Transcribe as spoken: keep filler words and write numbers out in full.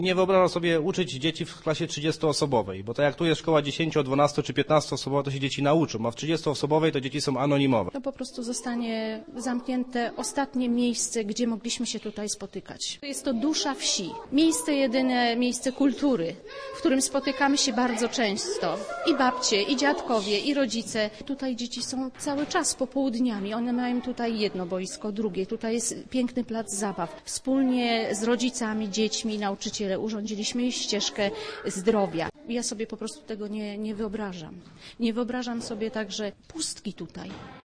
Nie wyobrażam sobie uczyć dzieci w klasie trzydziestoosobowej, bo tak jak tu jest szkoła dziesięcio-, dwunasto- czy piętnastoosobowa, to się dzieci nauczą, a w trzydziestoosobowej to dzieci są anonimowe. To po prostu zostanie zamknięte ostatnie miejsce, gdzie mogliśmy się tutaj spotykać. Jest to dusza wsi. Miejsce jedyne, miejsce kultury, w którym spotykamy się bardzo często. I babcie, i dziadkowie, i rodzice. Tutaj dzieci są cały czas popołudniami. One mają tutaj jedno boisko, drugie. Tutaj jest piękny plac zabaw. Wspólnie z rodzicami, dziećmi, nauczyciele urządziliśmy ścieżkę zdrowia. Ja sobie po prostu tego nie, nie wyobrażam. Nie wyobrażam sobie także pustki tutaj.